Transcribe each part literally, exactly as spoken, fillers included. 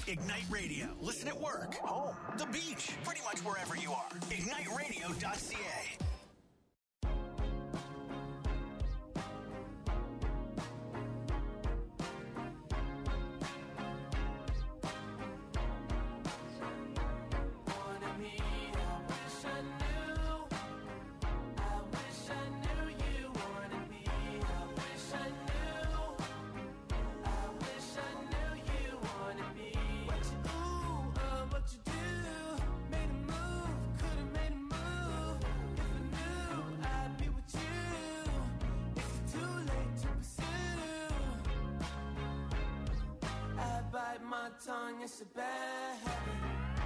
Ignite Radio. Listen at work, home, the beach, pretty much wherever you are. ignite radio dot c a. Tongue, it's a bad habit.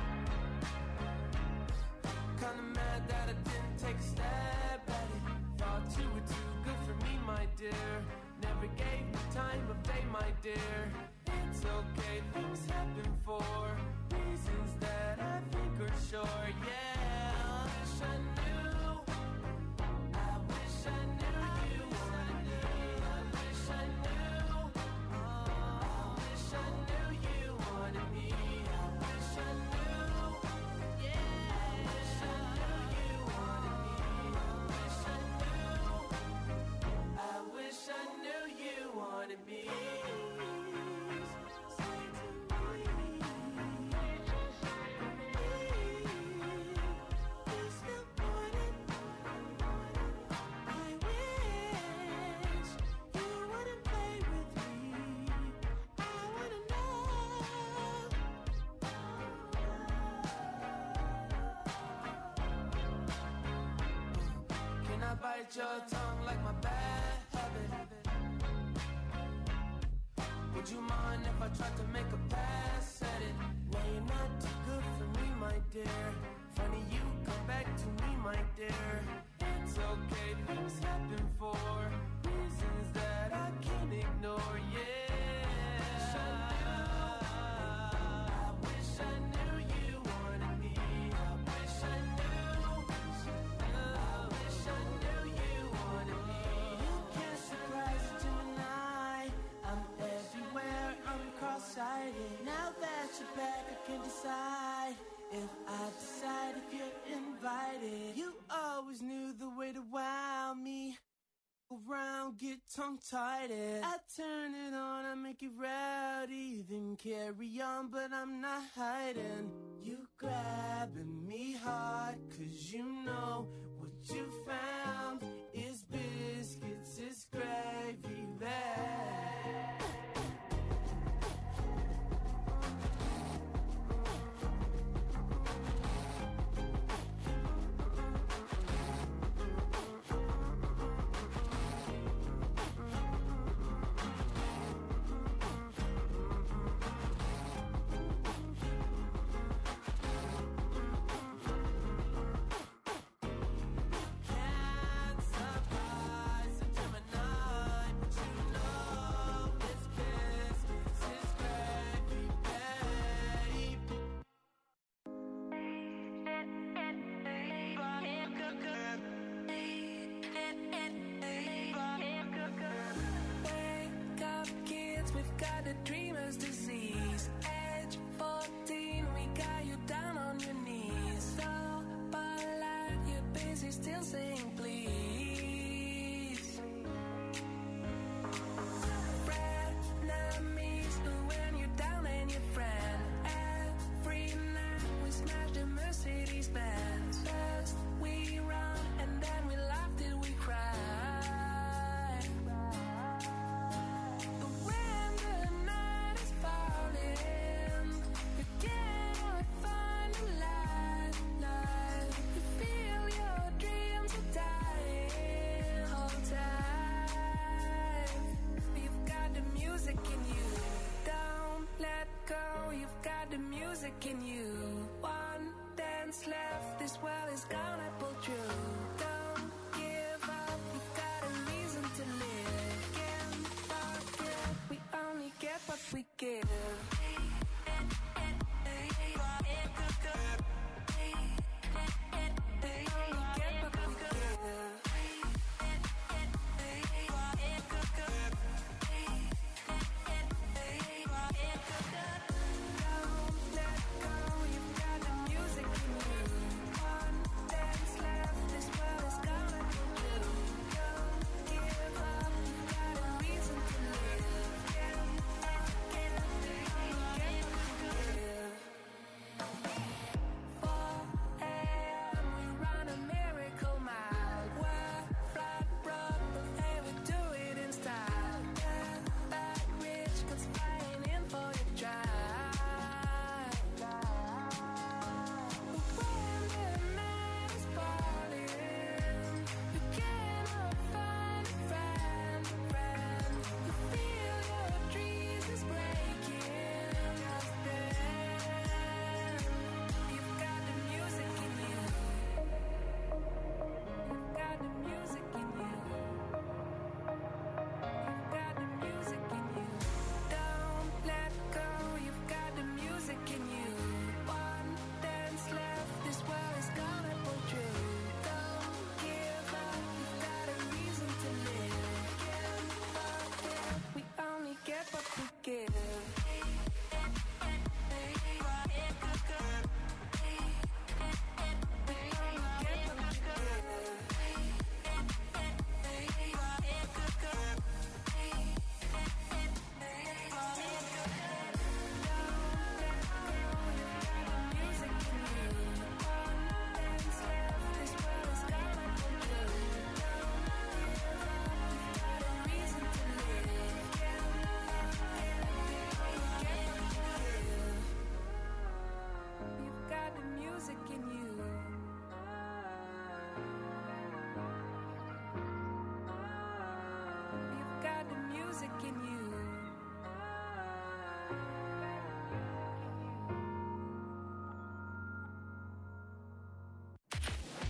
Kinda mad that I didn't take a stab at it. Thought you were too good for me, my dear. Never gave me time of day, my dear. It's okay, things happen for reasons that I think are sure, yeah. I wish I knew. I wish I knew you wanted me. I wish I knew. I wish I knew you wanted me. I wish I knew. Yeah. I wish I knew you wanted me. I wish I knew. I wish I knew you wanted me. Bite your tongue like my bad habit. Would you mind if I tried to make a pass at it? Well, you're not too good for me, my dear. Funny you come back to me, my dear. It's okay, things happen for reasons that I can't ignore, yeah. Now that you're back, I can decide if I decide if you're invited. You always knew the way to wow me. Around, get tongue-tied. I turn it on, I make it rowdy. Then carry on, but I'm not hiding. You grabbing me hard, cause you know what you found is biscuits, is gravy there. Dreamer's disease. Age fourteen, we got you down on your knees. So polite, you're busy still saying please. Frenemies when you're down and your friend. Every night we smash the Mercedes Benz. First we run and then we laugh till we cry. In you, one dance left, this world is gonna pull through. Don't give up, you've got a reason to live. Can't forget, we only get what we give. Don't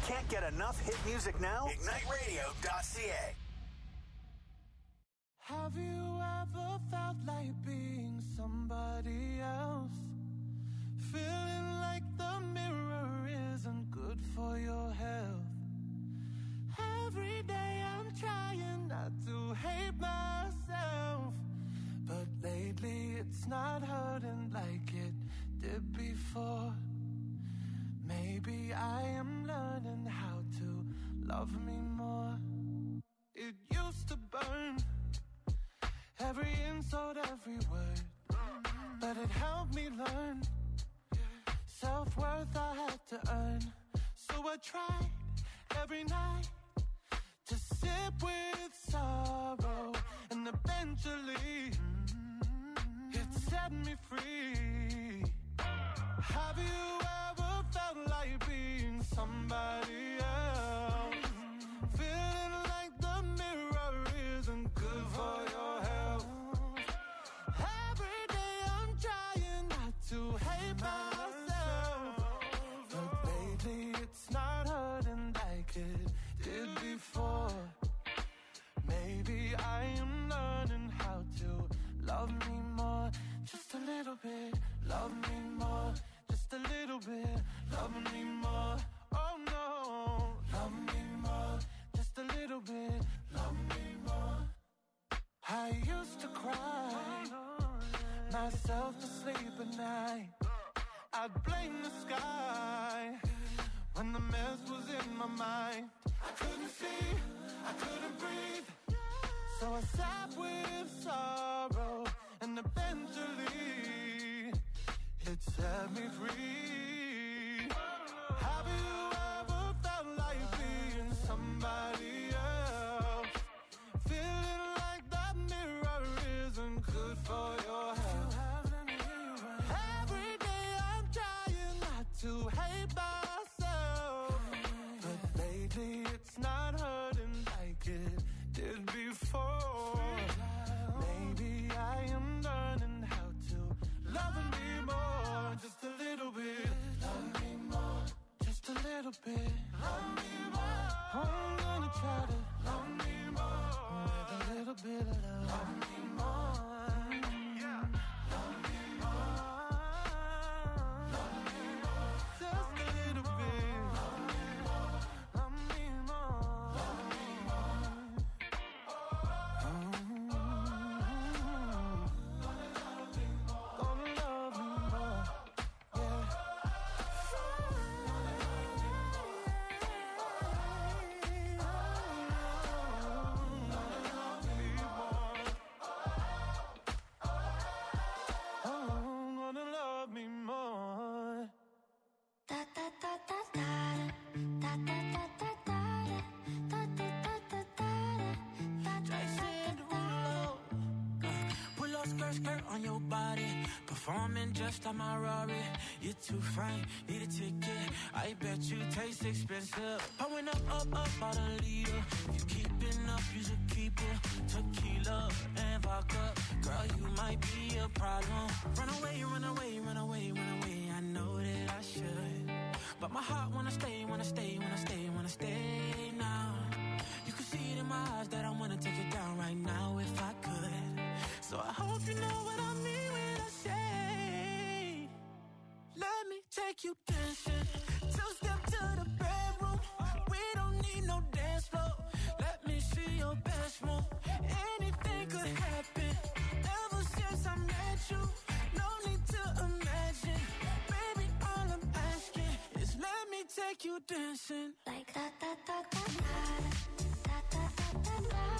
Can't get enough hit music now? Ignite Radio dot C A. Have you ever felt like being somebody else? Feeling like the mirror isn't good for your health. Every day I'm trying not to hate myself, but lately it's not hurting like it did before. Maybe I am learning how to love me more. It used to burn, every insult, every word, but it helped me learn self-worth I had to earn. So I tried every night to sip with sorrow, and eventually it set me free. Have you ever felt like being somebody else? Feeling like the mirror isn't good for your health. Every day I'm trying not to hate myself, but lately it's not hurting like it did before. Maybe I am learning how to love me more. Just a little bit, love me more. Just a little bit, love me more. Oh no, love me more. Just a little bit, love me more. I used to cry myself to sleep at night. I'd blame the sky when the mess was in my mind. I couldn't see, I couldn't breathe, so I sat with sorrow, and eventually it set me free. Have you ever felt like being somebody else? Feeling like that mirror isn't good for your health. Every day I'm trying not to hate myself, but lately it's not hurting like it did before. Maybe I am learning how to love me more. Just a little bit, love me more. Just a little bit, love me more. I'm gonna try to love me more with a little bit of love. Love me more. Yeah. Love me more. Love me more. Just a little bit. Love me more. Love me more. Love me more. Gonna love me more. Gonna love me more. Yeah. On your body, performing just like my Rari. You're too fine, need a ticket. I bet you taste expensive. Pouring up, up, up, out a leader. If you keeping up, you should keep it. Tequila and vodka, girl, you might be a problem. Run away, run away, run away, run away. I know that I should, but my heart wanna stay, wanna stay, wanna stay, wanna stay now. You can see it in my eyes that I wanna take it down right now if I could. So I hope you know what I mean when I say, let me take you dancing. Two step to the bedroom. We don't need no dance floor. Let me see your best move. Anything could happen. Ever since I met you, no need to imagine. Baby, all I'm asking is let me take you dancing. Like da da da da da da da da da da.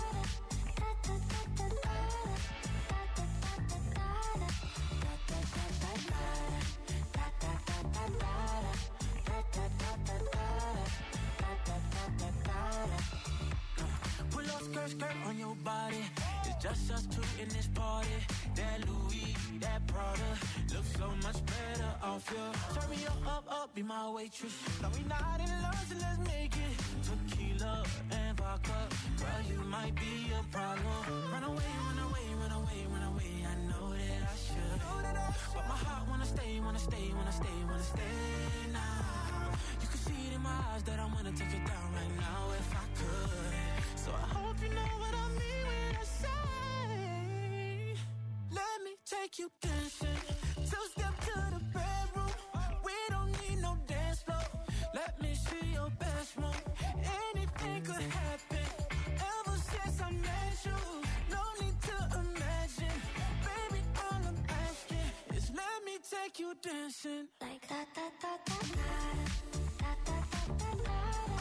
Pull up skirt, skirt on your body. It's just us two in this party. That Louis, that Prada looks so much better off you. Turn me up, up, up, be my waitress. No, we not in love, so let's make it. Tequila and vodka, girl, you might be a problem. Run away, run away, run away, run away. I know that I should, but my heart wanna stay, wanna stay, wanna stay, wanna stay now. You can see it in my eyes that I wanna take it down right now if I could. So I hope you know what I mean when I say, let me take you dancing. Two step to the bedroom. We don't need no dance floor. Let me see your best move. Anything could happen. Ever since I met you, no need to imagine. Baby, all I'm asking is let me take you dancing. Like da da da da da da da da da.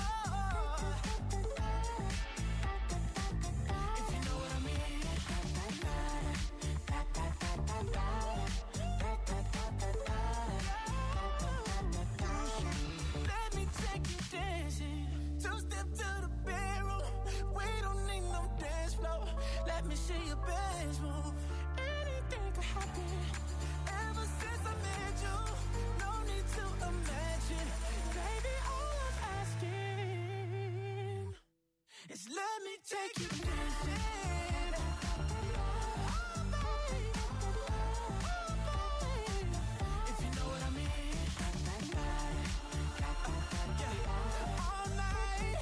If you know what I mean. Let me take you dancing. Two step to the bedroom. We don't need no dance floor. Let me see your best move. Anything could happen. Ever since I met you, no need to imagine. Baby, all I'm asking is let me take you dancing. If you know what I mean. Yeah. All night.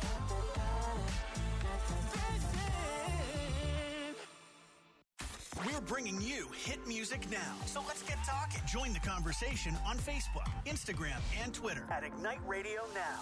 Dancing. We're bringing you hit music now. So let's get talking. Join the conversation on Facebook, Instagram, and Twitter at Ignite Radio Now.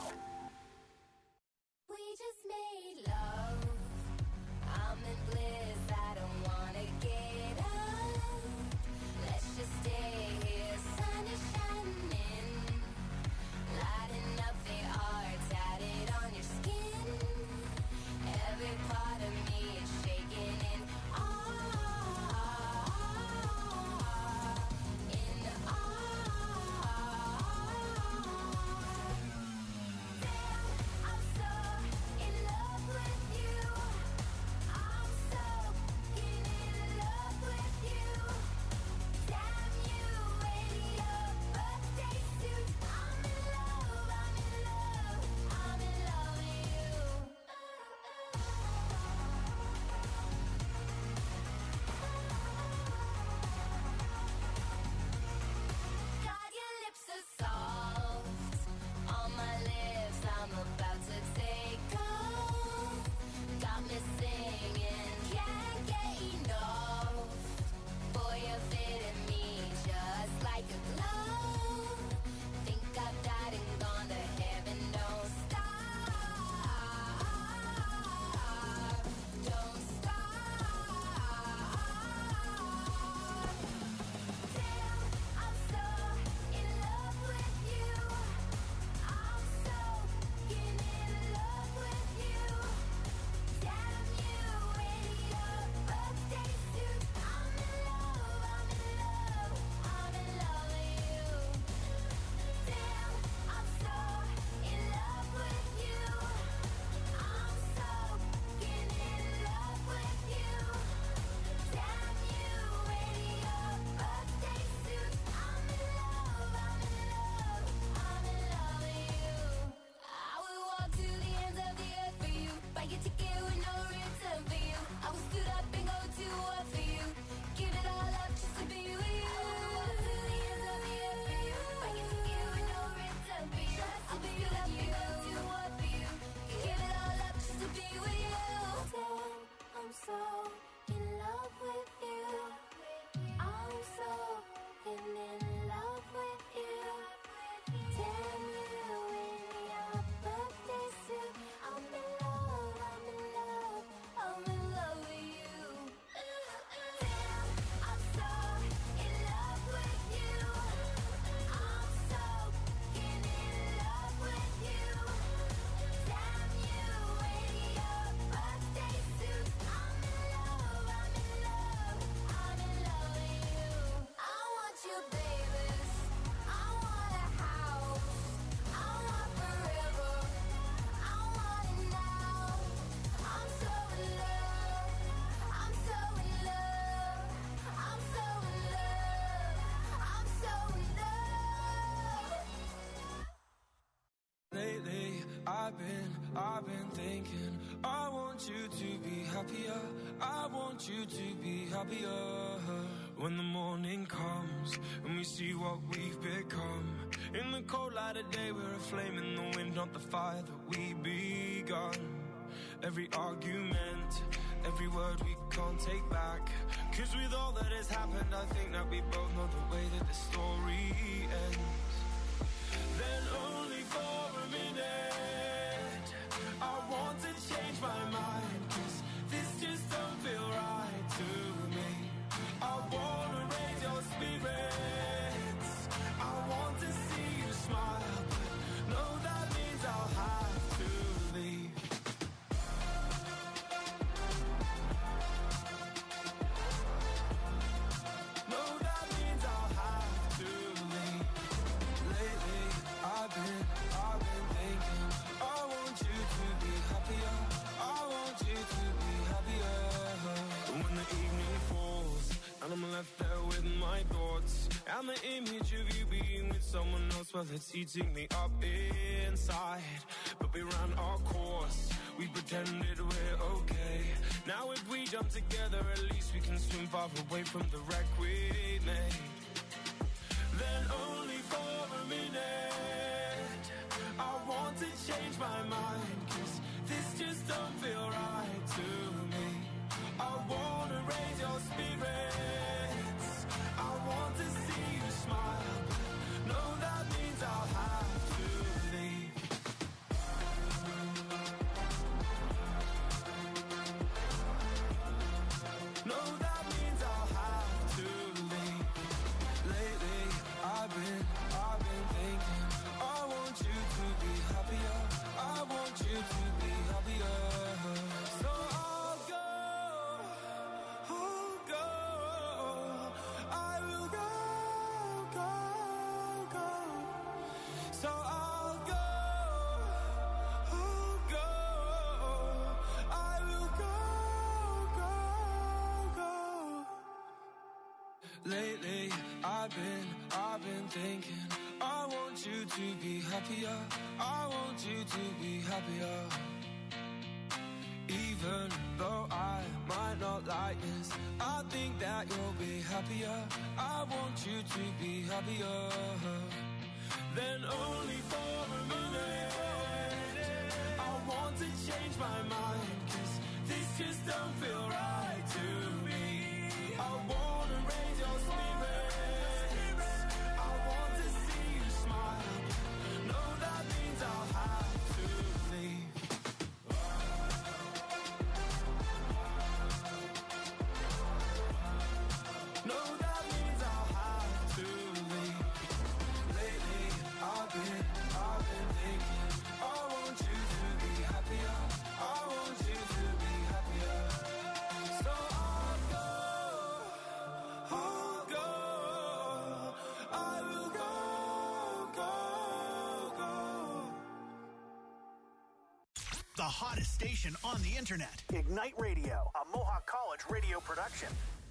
We just made love. I'm in bliss. I don't wanna get up. Let's just stay here. Sun is shining, lighting up the art tatted on your skin. Every part of me is shaking in awe, in awe. Damn, I'm so in love with you. I'm so in love with you. Damn you in your birthday suit. I'm in love, I'm in love, I'm in love with you. God, your lips are soft on my lips. I'm about to take off. Got me singing, can't get enough. Boy, you're fitting me just like a glove. Think I've died and gone to heaven. Don't stop, don't stop. Damn, I'm so in love with you. I'm so in love with you. Damn you in your birthday suit. I'm in love, I'm in love, I'm in love with you. Damn, I'm so in love with you. I'm so in love with you. Damn you in your birthday suit. I'm in love, I'm in love, I'm in love with you. I would walk to the ends of the earth for you. Buy your ticket with no return for you. I would stood up and go to war for you. Give it all up just to be with you. I would walk to the ends of the earth for you. Buy your ticket with no return for you. I would stood up and go to war for you. Give it all up just to be with you. Damn, I'm so in love with you. I'm so in love with you. Damn you in your birthday suit. I'm in love, I'm in love, I'm in love with you. Damn, I'm so in love with you. I'm so in love with you. Damn you in your birthday suit. I'm in love, I'm in love, I'm in love with you. I want you, babies. I want a house. I want forever. I want it now. I'm so in love. I'm so in love. I'm so in love. I'm so in love. Lately, I've been, I've been thinking, I want you to be happier. I want you to be happier. When the morning comes and we see what we've become, in the cold light of day we're a flame in the wind, not the fire that we begun. Every argument, every word we can't take back, 'cause with all that has happened I think that we both know the way that the story ends. Then only for a minute I want to change my mind, 'cause this just don't feel right to me. I wanna raise your spirits, I want to see you smile, but no, that means I'll have to leave. No, that means I'll have to leave. Lately, I've been, I've been thinking, I want you to be happier, I want you to be happier. When the evening falls and I'm left there with my thoughts, and the image of you being with someone else, well, it's eating me up inside. But we ran our course, we pretended we're okay. Now if we jump together, at least we can swim far away from the wreck we made. Then only for a minute I want to change my mind, 'cause this just don't feel right to me. I wanna raise your spirits, I want to see you smile, no, that means I'll have to leave. No, that means I'll have to leave. Lately, I've been, I've been thinking, I want you to be happier, I want you to be happier. So I'll go, I'll go, I will go, go, go. So I'll go, I'll go, I will go, go, go. Lately, I've been, I've been thinking, I want you to be happier, I want you to be happier. Even though I might not like this, I think that you'll be happier, I want you to be happier. Then only for a minute I want to change my mind, 'cause this just don't feel right to me. I wanna raise your spirits, I want to see you smile, no, that means I'll have to leave. No, that means I'll have to leave. Lately, I've been, I've been thinking, I want you to be happier, I want you to be happier. So I'll go, I'll go, I will go, go, go. The hottest station on the internet. Ignite Radio, a Mohawk College radio production.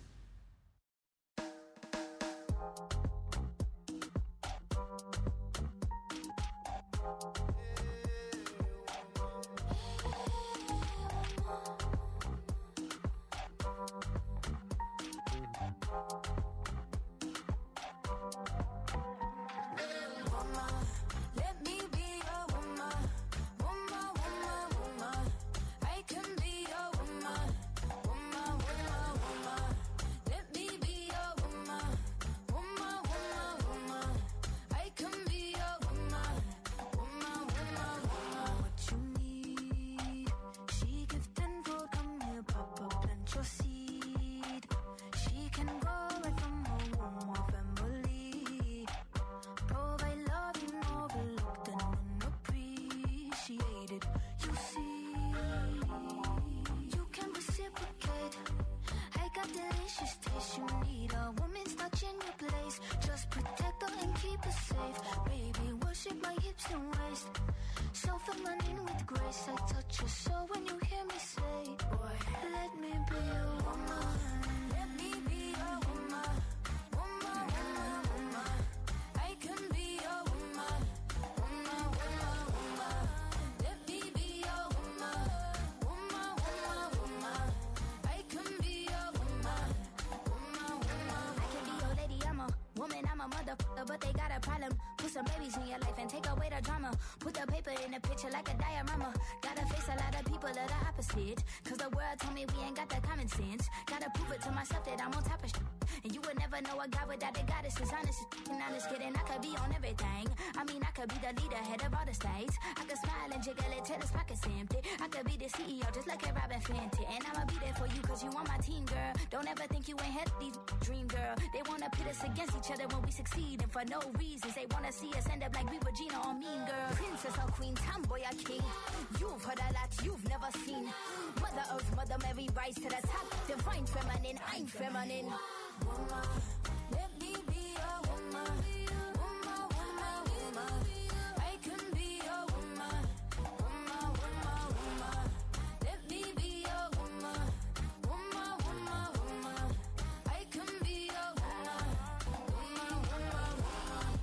Let me be your woman, woman, woman, woman. I can be your woman, woman, woman, woman. Let me be your woman, woman, woman, woman. I can be your woman, woman, woman, woman. What you need, she give tenfold. Come here, Papa, plant your seed. She can go right from her womb or family. Provide love you overlooked and unappreciated. You see, you can reciprocate. I got delicious taste. You need a woman's touch in your place. Just protect her and keep her safe. Baby, worship my hips and waist. So feminine with grace. I touch your soul when you hear me say, boy, let me be your woman. Let me be your woman, woman, woman, woman. I can be your woman, woman, woman, woman. Let me be your woman, woman, woman, woman. I can be your woman, woman, woman, woman. some babies in your life and take away the drama. Put the paper in the picture like a diorama. Gotta face a lot of people of the opposite. Cause the world told me we ain't got that common sense. Gotta prove it to myself that I'm on top of shit. And you would never know a guy without a goddess is honest. And honest kidding, I could be on everything. I mean, I could be the leader, head of all the states. I could smile and jiggle it till his pockets empty. I could be the C E O just like a Robin Fenty. And I'ma be there for you cause you on my team, girl. Don't ever think you ain't had these dream, girl. They wanna pit us against each other when we succeed. And for no reasons, they wanna see us end up like we Regina or Mean Girl. Princess or queen, tomboy or king. You've heard a lot you've never seen. Mother Earth, Mother Mary, rise to the top. Divine feminine, I'm feminine. Woman, let me be a woman. Woman, woman, woman. I can be a woman. Woman, woman, woman. Let me be a woman. Woman, woman, woman. I can be a woman. Woman, woman, woman.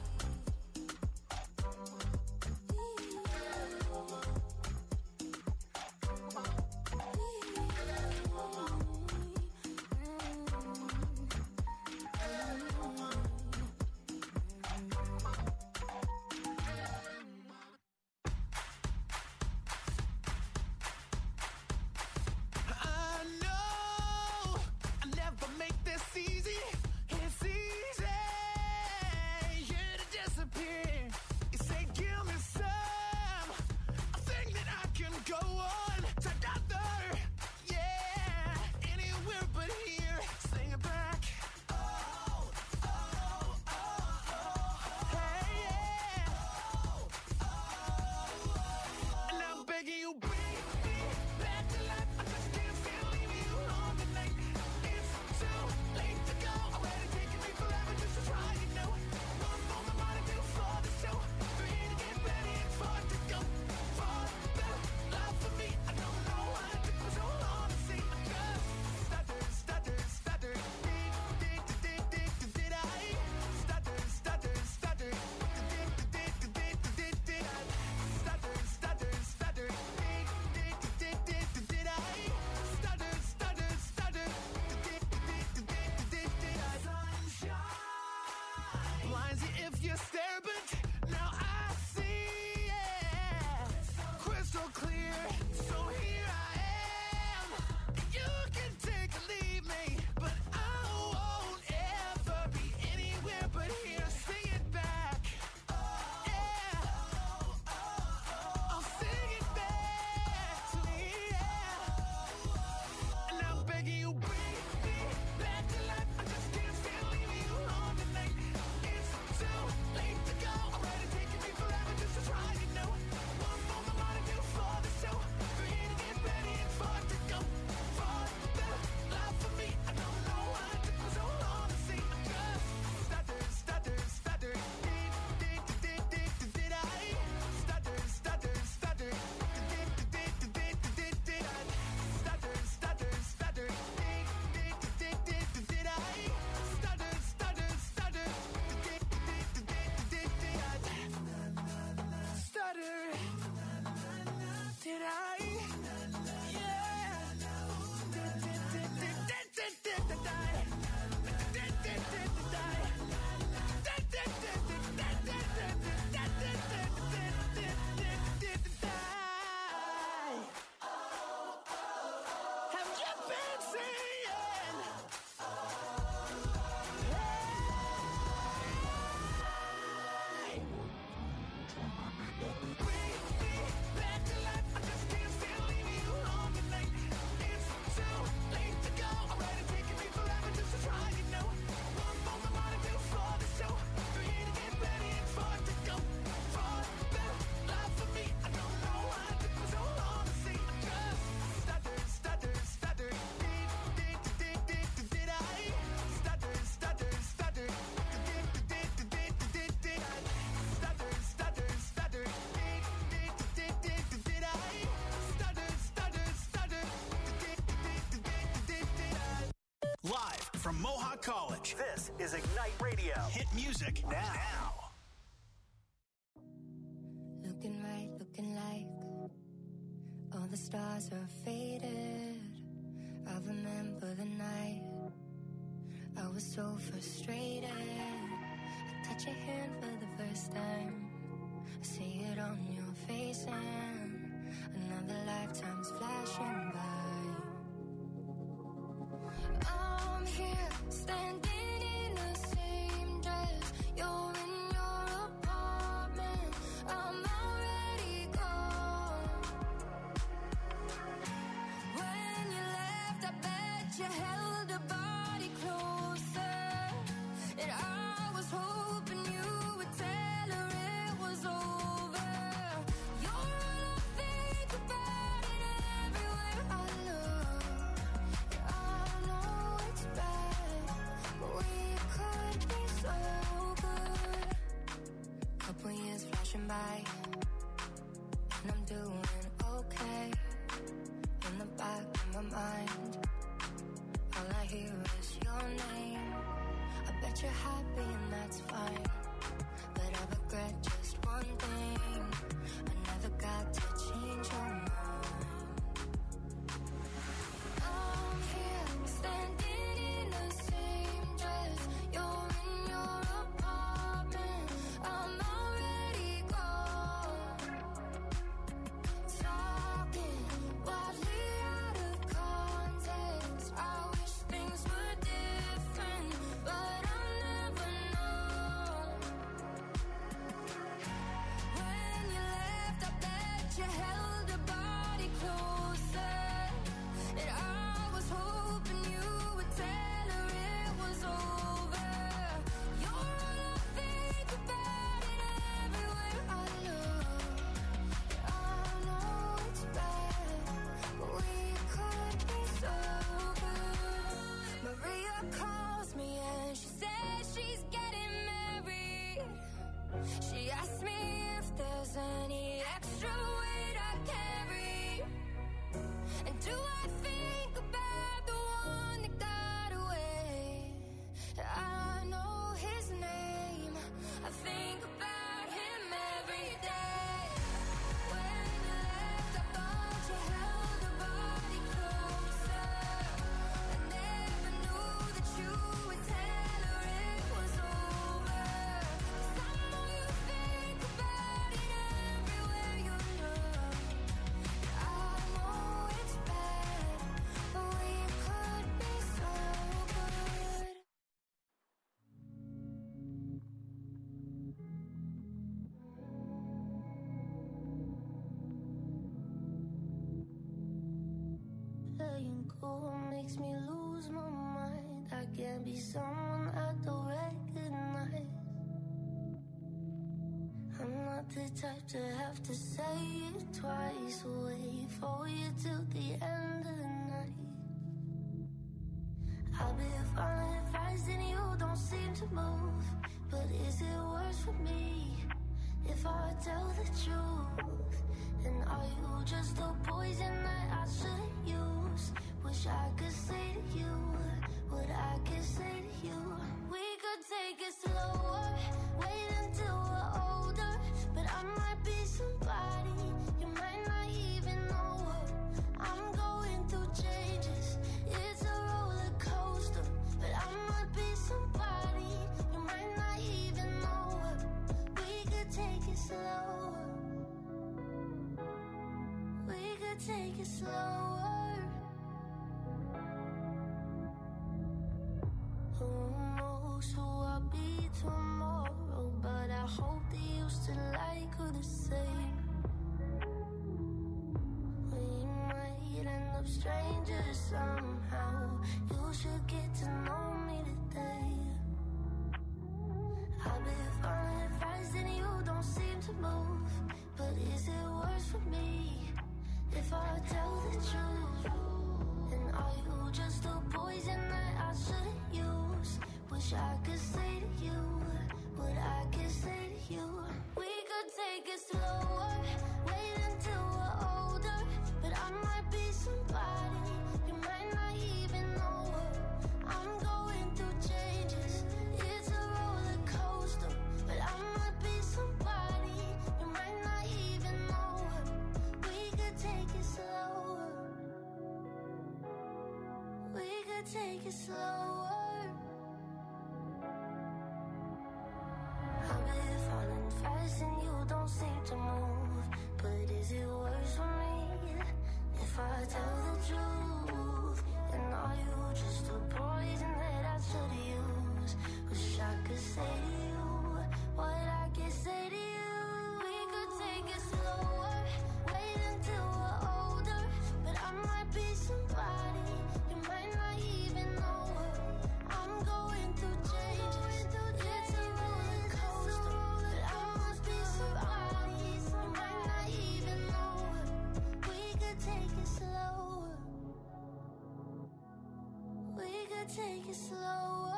I know I never make this easy. It's easy, yeah, to disappear. You say, give me some, a thing that I can go on together. Yeah, anywhere but here. Sing it back. Oh, oh, oh, oh. Hey, yeah. And I'm begging you, bring me back to life. I just can't stand leaving you alone tonight. It's too late to go. Already taking me forever just to try, you know. One moment more to do for the show. Three to get ready and four to go. For the love for me, I don't know why it took me so long to see. I just stutter, stutter, stutter. Did, did, did, did, did, did I? Stutter, stutter, stutter. Did, did, did, did, did, did, did I? Stutter, stutter, stutter. Did, did, did, did, did, did I? Stutter, stutter, stutter. Did, did, did, did, did, did I? Sunshine blinds you if you stare, but now I see, yeah, crystal clear. So here I am. You can take or leave me, but I won't ever be anywhere but here. Sing it back. Yeah, I'll sing it back to me. Yeah. And I'm begging you, bring me back to life. I just can't stand leaving you alone tonight. It's too late to go. Already taking me forever just to try, you know. One moment more to do for the show. Three to get ready and four to go. For the love for me, I don't know why it took me so long to see. I just stutter, stutter, stutter. Did, did, did, did, did, did I? Stutter, stutter, stutter. Did, did, did, did, did, did, did I? Stutter, stutter, stutter. Did, did, did, did, did, did I? Stutter, stutter, stutter. Did, did, did, did, did, did I? Stutter. Did I? Yeah. Did, did, did, did, did, did, did, did I? Did, did, did, did I? Did, did, did, did, did, did, did, did, did, did, did, did, did, did I? Have you been seeing? Bring me back to life. I just can't stand leaving you alone tonight. It's too late to go. Already taking me forever just to try, you know. One moment more to do for the show. Three to get ready and four to go. For the love for me, I don't know why it took me so long to see. I just stutter, stutter, stutter. Did, did, did, did, did, did I? Stutter, stutter, stutter. Did, did, did, did, did, did, did I? Stutter, stutter, stutter. Did, did, did, did, did, did I? Stutter, stutter, stutter. Did, did, did, did, did, did I? Live from Mohawk College, this is Ignite Radio. Hit music now. Looking right, looking like all the stars are faded. I remember the night I was so frustrated. I touch your hand for the first time. I see it on your face and another lifetime's flashing by. I'm here standing in the same dress. You're in your apartment. I'm already gone. When you left, I bet you held a body closer. And I was hoping you would tell her it was over. You're all I think about it everywhere I look. I know it's bad, but we could be so good. Couple years flashing by, and I'm doing okay. In the back of my mind, all I hear is your name. I bet you're happy and that's fine, but I regret just one thing. I never got to change your mind. I'm here standing in the same dress. You're in your apartment. I'm already gone. Talking wildly out of context. I wish things were different, but I'll never know. When you left, I bet you held a body closer. And I was hoping you would tell her it was over. You're all I think about it everywhere I look. I know it's bad, but we could be so good. Maria calls me and she says she's getting married. She asked me if there's any extra weight I carry. And do I think about the one that got away? I know his name. I think about him every day. When you left, I thought you held a body closer. I never knew that you would tell her it was over. 'Cause I know you think about it everywhere you look. I know it's bad, but we could be so good. Playing cool makes me lose my mind. I can't be someone I don't recognize. I'm not the type to have to say it twice. Wait for you till the end of the night. I'll be fine if I and you don't seem to move. But is it worse for me if I tell the truth? And are you just a poison that I shouldn't use? Wish I could say to you what I could say to you. We could take it slower, wait until we're older. But I might be somebody you might not even know her. I'm going through changes, it's a roller coaster. But I might be somebody you might not even know her. We could take it slower. We could take it slower. Who knows who I'll be tomorrow? But I hope that you still like her the same. We might end up strangers somehow. You should get to know me today. I'll be fine if I and you don't seem to move. But is it worse for me if I tell the truth? And are you just a poison that I shouldn't use? Wish I could say to you what I could say to you. We could take it slower, wait until we're older. But I might be somebody you might not even know her. I'm going through changes, it's a roller coaster. But I might be somebody you might not even know her. We could take it slower. We could take it slower. and you don't seem to move. But is it worse for me if I tell the truth? And are you just a poison that I should use? Wish I could say to you what I can say to you. We could take it slower, wait until we're older. But I might be somebody you might not even know her. I'm going through changes, it's a roller coaster. But I must be somebody you might not even know her. We could take it slower, we could take it slower.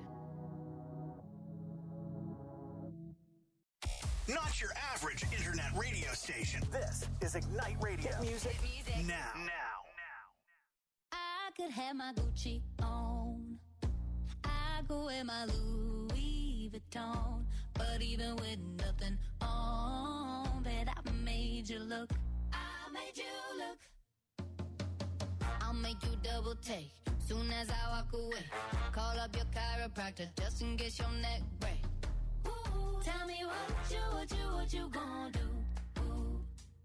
Not your average internet radio station. This is Ignite Radio. Hit music, now. Now. I could have my Gucci on, I could wear my Louis Vuitton, but even with nothing on, bet I made you look. I made you look. I'll make you double take soon as I walk away. Call up your chiropractor just in case your neck break. Ooh, tell me what you, what you, what you gonna do? Ooh.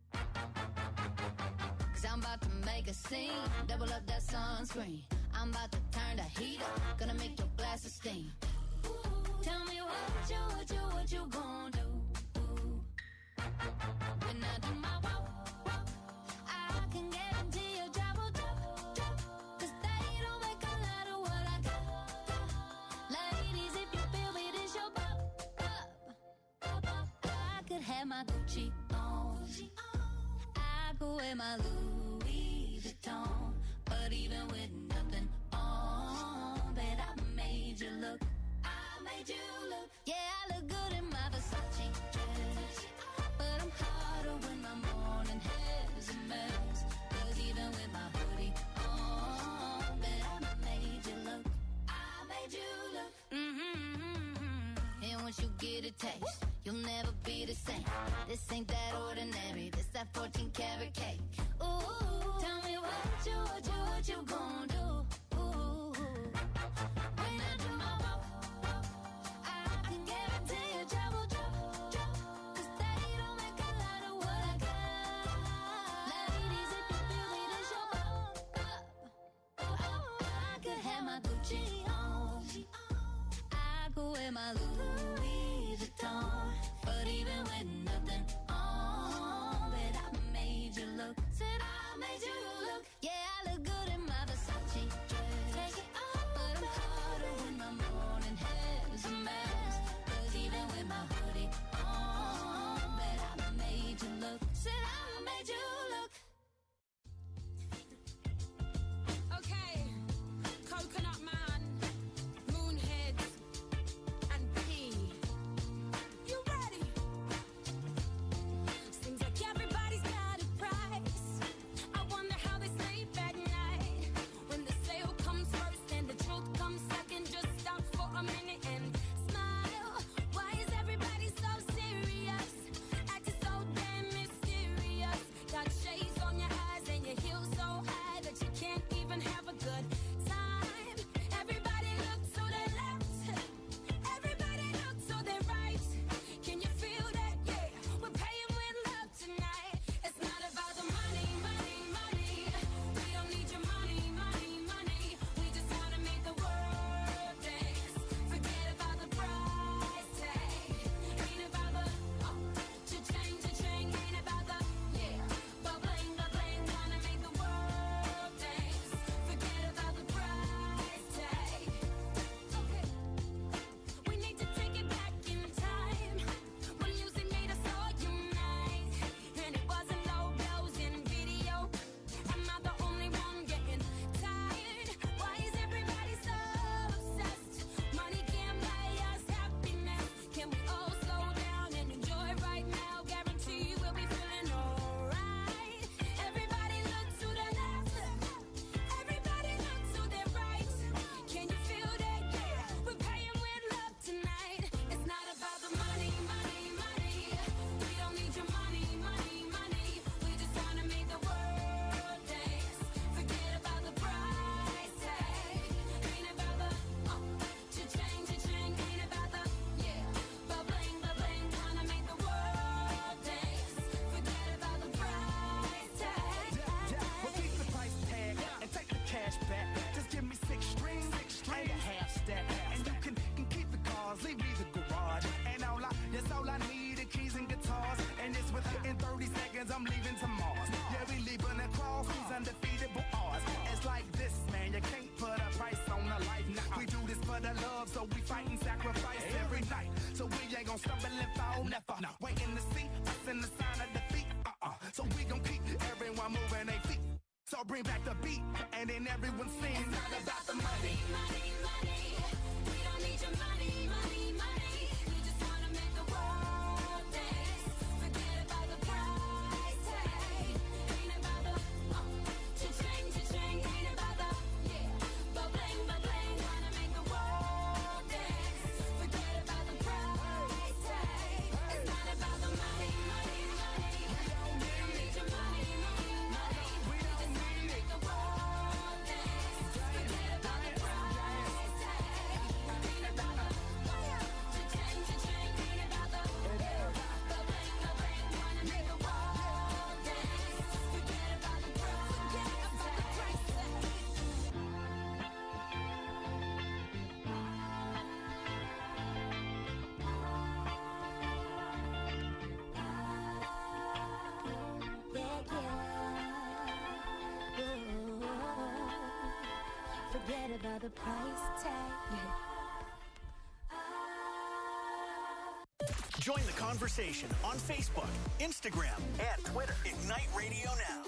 Cause I'm about to make a scene, double up that sunscreen. I'm about to turn the heat up, gonna make your glasses steam. Ooh, tell me what you, what you, what you gonna do? Ooh. When I do my walk, walk, I can guarantee your job will drop, drop. Cause they don't make a lot of what I got, got. Ladies, if you feel me, this your pop, pop, pop. I could have my Gucci on, I could wear my Louis Vuitton, but even with nothing on, bet I made you look. I made you look. Yeah, I look good in my Versace dress, but I'm hotter when my morning hair's a mess. Cause even with my hoodie on, bet I made you look. I made you look. Mm-hmm. And once you get a taste, you'll never be the same. This ain't that ordinary, this that fourteen karat cake. Ooh, tell me what you, what you, what you gonna do? Ooh, when I do my walk, I can guarantee your job will drop, drop. Cause they don't make a lot of what I got. Ladies, if you feel me, this your pop, pop. I could have my Gucci on, I could wear my Louis Vuitton, but even with nothing on, bet I made you look. Said I made you look. Yeah, I look good in my Versace dress. Take it off, but I'm hotter when my morning hair's a mess. Cause even with my hoodie on, bet I made you look. Said I made you look. Okay, Coconut Man, Moonhead, and I'm leaving to Mars. Yeah, we leaving across these undefeatable odds. It's like this, man, you can't put a price on a life. Now we do this for the love, so we fight and sacrifice every night. So we ain't gon' stumble and fall, never. Waiting to see us in the sign of defeat. Uh-uh. So we gon' keep everyone moving their feet. So bring back the beat, and then everyone sings. It's not about the money, money, money. We don't need your money, money, money. We just wanna make the world dance. Forget about the price tag. Ain't about the uh, cha-ching, cha-ching. Ain't about the yeah, but bling, but bling. Wanna make the world dance. Forget about the price tag. It's not about the money, money, money. We don't need your money, money, money. We just wanna make the world dance. Forget about the price tag. Ain't about the cha-ching, cha-ching. Ain't about the yeah, but bling, but bling. Wanna make the world dance. Forget about the price tag. Forget about the price tag. Join the conversation on Facebook, Instagram, and Twitter. Ignite Radio Now.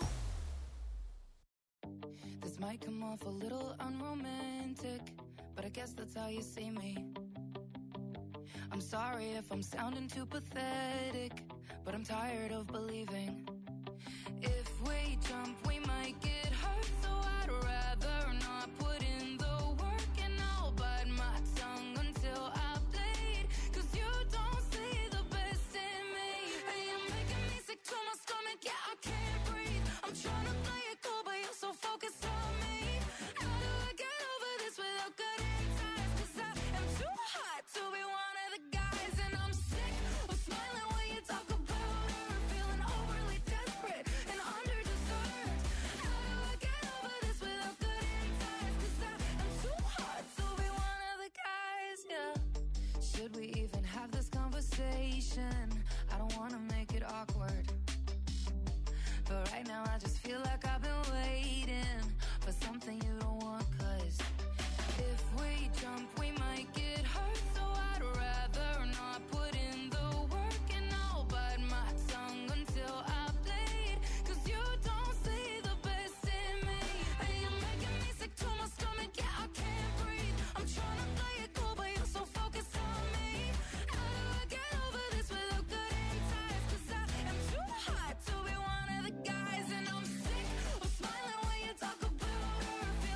This might come off a little unromantic, but I guess that's how you see me. I'm sorry if I'm sounding too pathetic, but I'm tired of believing. If we jump, we might get hurt, so I'd rather not put in the work, and I'll bite my tongue until I bleed. Cause you don't see the best in me, and you're making me sick to my stomach, yeah, I can't breathe. I'm trying to play it cool, but you're so focused on me. How do I get over this without cutting ties? Cause I am too hot to be one of the guys, and I'm sick of smiling when you talk about her, feeling overly desperate and underdeserved. How do I get over this without cutting ties? Cause I am too hot to be one of the guys, yeah. Should we even have this conversation? I don't wanna make it awkward, but right now I just feel like I've been waiting for something you don't want. Cause if we jump, we might get hurt, so I'd rather not put in the work, and I'll bite my tongue until I bleed. Cause you don't see the best in me, and you're making me sick to my stomach, yeah, I can't breathe. I'm trying to play it cool, but you're so focused on me. How do I get over this without cutting ties? Cause I am too hot to be one of the guys, and I'm sick of smiling when you talk about her,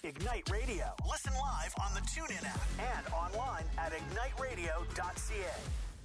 Ignite Radio. Listen live on the TuneIn app and online at ignite radio dot c a.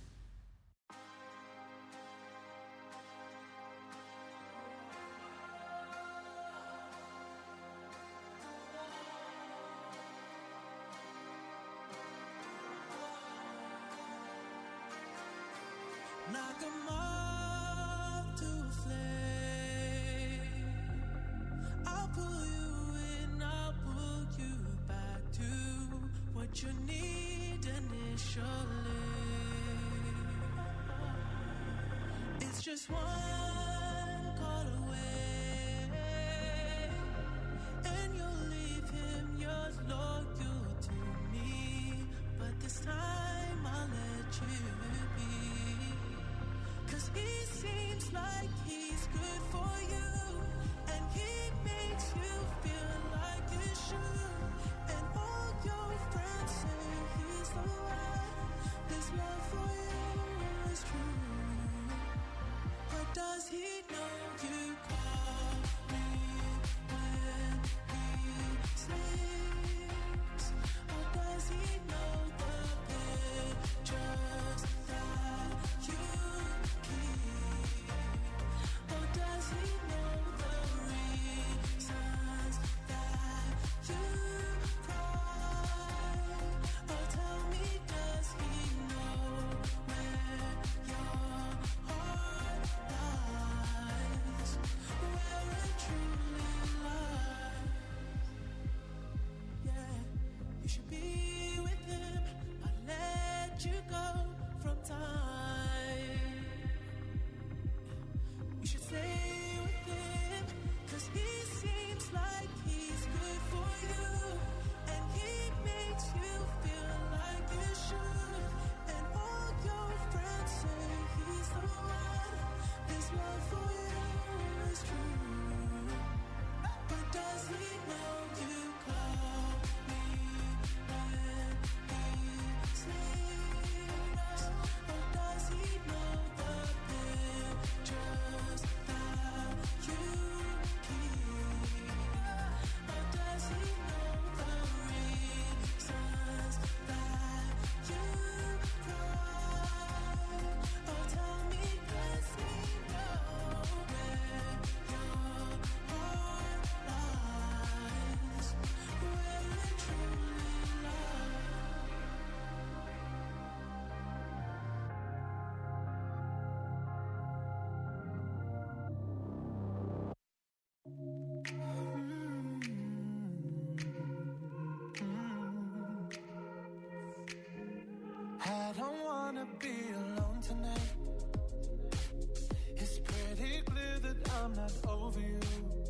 Like a moth to a flame, I'll pull you in, I'll pull you back to what you need initially. It's just one call away, and you'll leave him yours loyal to me. But this time I'll let you be. Cause he seems like he's good for you, and he makes you feel like you should. And all your friends say he's the one. His love for you is true. But does he know you call me when he sleeps? Or does he know the pictures that you or does he know the reasons that you cry? Or tell me, does he know where your heart lies? Where it truly lies? Yeah, you should be with him. I'll let you go from time. You should stay with him, cause he seems like he's good for you, and he makes you feel like you should. And all your friends say he's the one. His love for you is true. But does he know you call me when he sleeps? Or does he know the pictures that you keep? Or does he know the reasons that you cry? Or tell me, does he know where your heart lies? Where it truly lies? I don't wanna be alone tonight. It's pretty clear that I'm not over you.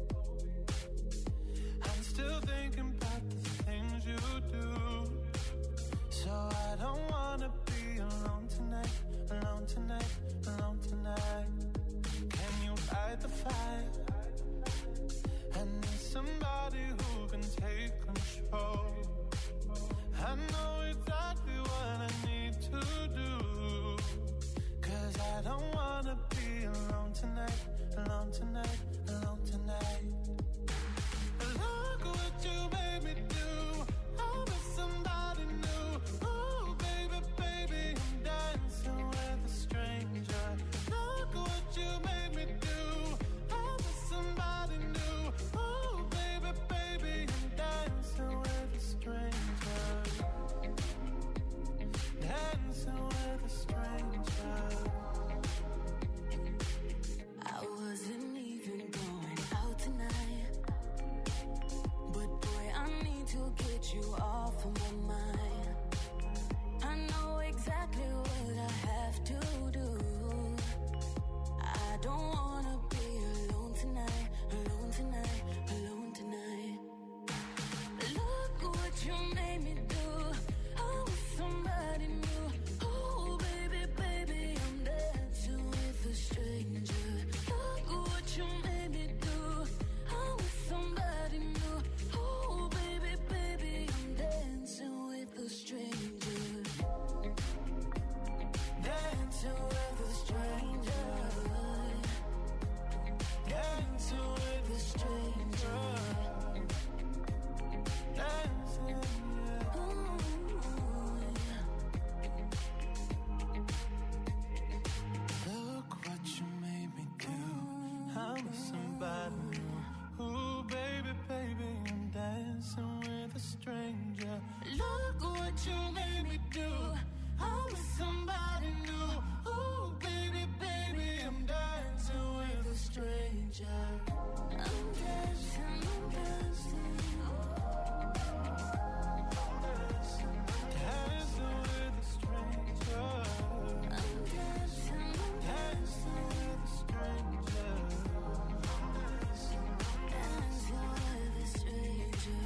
I'm still thinking about the things you do. So I don't wanna be alone tonight, alone tonight, alone tonight. Can you fight the fight? I need somebody who can take control. I know exactly what I need to do. Cause I don't wanna be alone tonight, alone tonight, alone tonight. Look what you made me do. I'm with somebody new. Oh baby, baby, I'm dancing with a stranger. Look what you made me do. I'm with somebody new. Oh baby, baby, I'm dancing with a stranger. Dancing with a stranger. I wasn't even going out tonight, but boy, I need to get you off of my mind. I know exactly what I have to do. I don't wanna be alone tonight, alone tonight, alone tonight. Look what you made me do. Oh, somebody new. Oh, baby, baby, I'm dancing with a stranger. Look what you made me do. Oh, somebody new. Oh, baby, baby, I'm dancing with a stranger. Dancing with a stranger. with somebody new. Ooh, baby, baby, I'm dancing with a stranger. Look what you made me do. I'm with somebody new. Ooh, baby, baby, I'm dancing with a stranger. I'm dancing, I'm dancing. Dancing with a stranger. I'm dancing, I'm dancing with a stranger. Dancing with a stranger.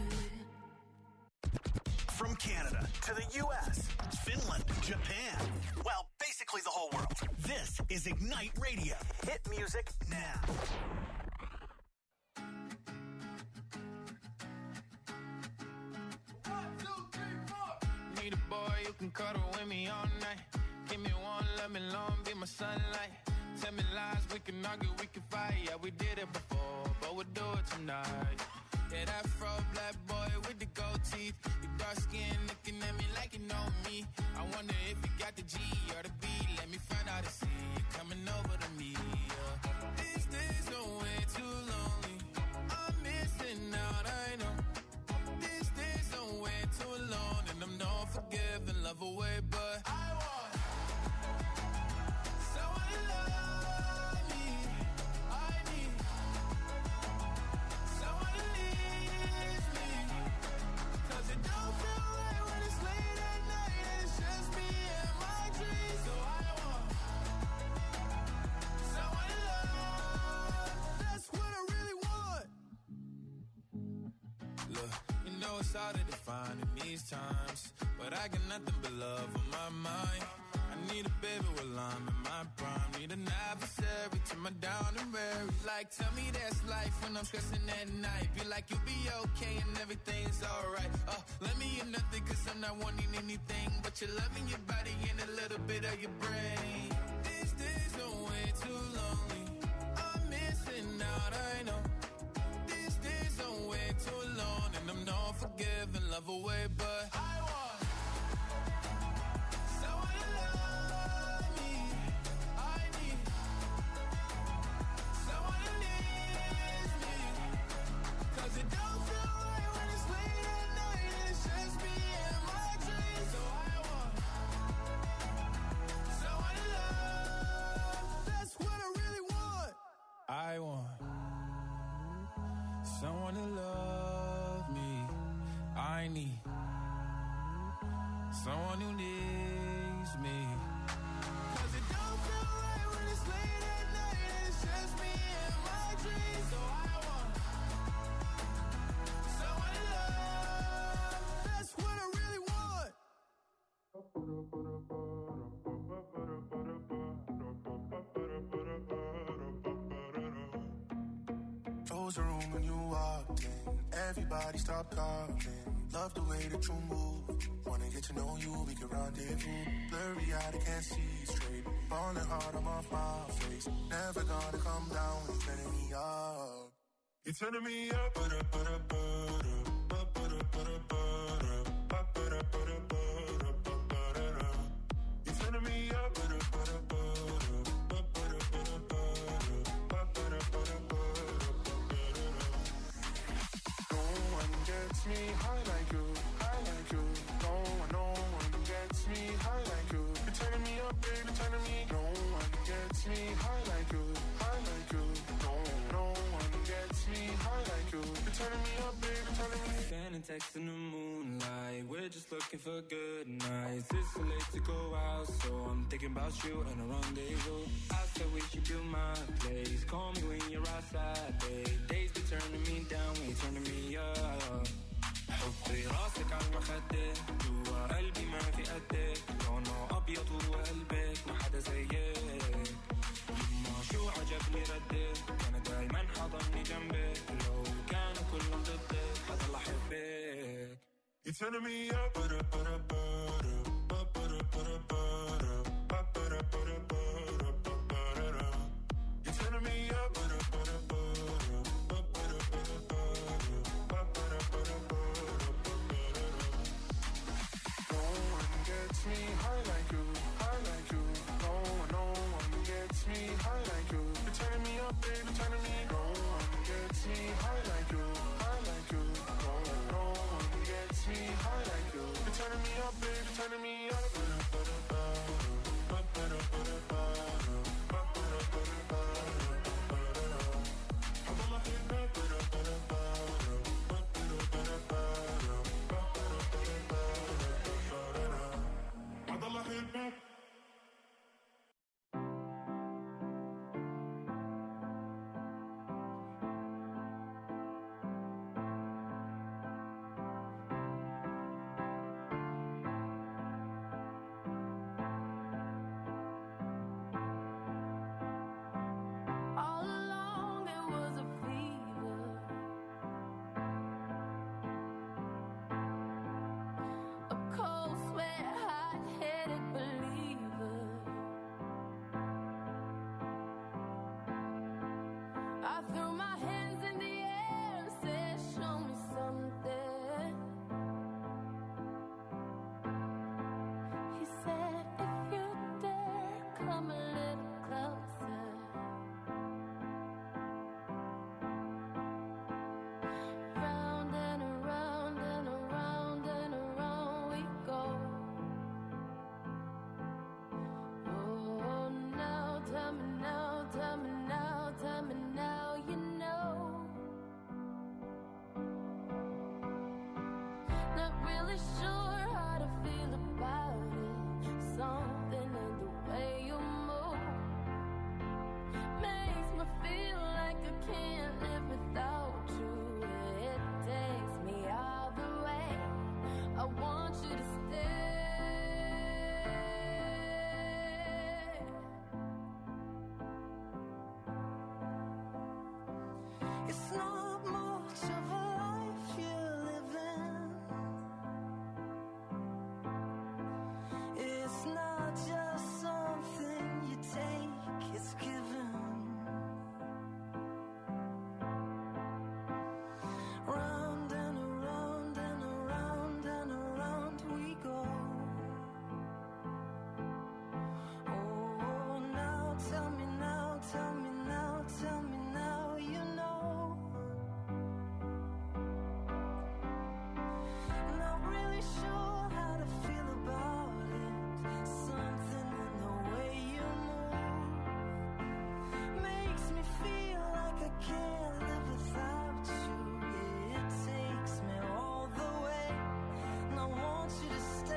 From Canada to the U S, Finland, Japan, well, basically the whole world. This is Ignite Radio. Hit music now. Need a boy you can cuddle with me all night. Give me one, let me long, be my sunlight. Tell me lies, we can argue, we can fight. Yeah, we did it before, but we'll do it tonight. Yeah, that fro black boy with the gold teeth. Your dark skin looking at me like you know me. I wonder if you got the G or the B. Let me find out and see you coming over to me. Yeah. These days are way too lonely. I'm missing out, I know. These days are way too long, and I'm not forgiving, love away, but I want someone to love me. I need someone to leave me. Cause it don't feel right when it's late at night and it's just me and my dreams. So I want someone to love. That's what I really want. Look, you know it's hard to define in these times, but I got nothing but love on my mind. I need a baby while I'm in my prime. Need an adversary to my down and weary. Like, tell me that's life when I'm stressing at night. Be like, you'll be okay and everything's alright. Uh, let me in nothing cause I'm not wanting anything but your love in your body and a little bit of your brain. These days are way too lonely. I'm missing out, I know. These days are way too long, and I'm not forgiving, love away, but I want someone to love me. I need someone to leave me. Cause it don't feel right when it's late at night and it's just me and my dreams. So I want someone to love. That's what I really want. I want someone to love me. I need someone who needs me. Cause it don't feel right when it's late at night and it's just me and my dreams. So I want someone to love. That's what I really want. Close the room when you walked in. Everybody stop talking. Love the way that you move. Wanna get to know you, we can rendezvous. Blurry eyed, I can't see straight. Falling hard, I'm off my face. Never gonna come down when you're turning me up. You're turning me up. You're turning me up. Gets me high like you, high like you. No one, no one gets me high like you. You're turning me up, baby, turning me. No one gets me high like you, high like you. No, no one gets me high like you. You're turning me up, baby, turning me. Sending texts in the moonlight. We're just looking for good nights. It's so late to go out, so I'm thinking about you and a rendezvous. I said we should do my place. Call me when you're outside, babe. Days be turning me down when you're turning me up. حطي راسك على المخدة جوا قلبي ما في قدك لونه أبيض وقلبك ما حدا زيك يما شو عجبني ردك أنا دايما حضني جنبك لو كانوا كلهم ضدك حضل أحبك. You're turning me up. You're turning me up. Me high like you, high like you. No one, no one gets me high like you. You're turning me up, baby, turn me. No one gets me high like you, high like you. No, no one gets me high like you. You're turning me up, baby, turning me up. All along it was a fever, a cold sweat, hot-headed believer. I threw my hands in the air and said, show me something. He said, if you dare, come a little closer. Round and around and around and around we go. Oh, now tell me now, tell me now, tell me now you know. Not really sure how to feel about it. Something in the way you move makes me feel like I can't live without you. It takes me all the way. I want you to stay. It's not much of a life you're living. It's not just something you take, it's given. Round and around and around and around we go. Oh, now tell me now, tell me now, tell me now you know. Not really sure how to feel about it. Something in the way you move makes me feel like I can't live without you. It takes me all the way, and I want you to stay.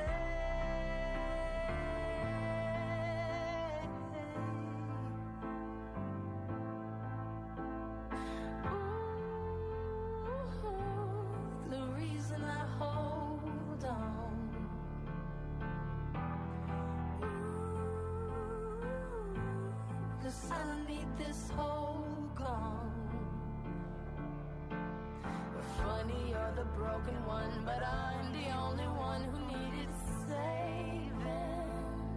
Ooh, the reason I hold on. Ooh, 'cause I need this whole gone. Funny, you're the broken one, but I'm the only one who needed saving.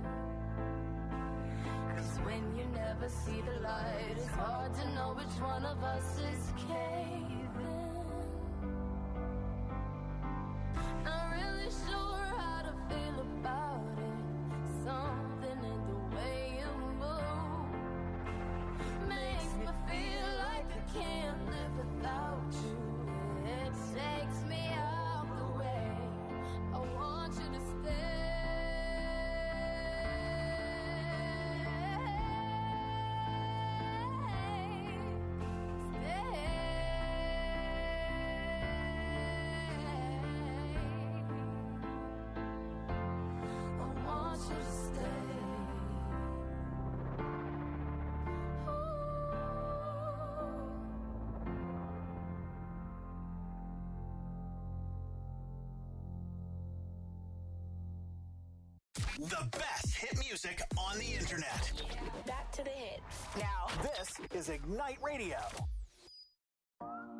'Cause when you never see the light, it's hard to know which one of us is caving. Not really sure how to feel about it. Something in the way you move makes me feel like I can't live without you. It takes me out the way. I want you to stay. I want you to stay. The best hit music on the internet. Back to the hits. Now, this is Ignite Radio.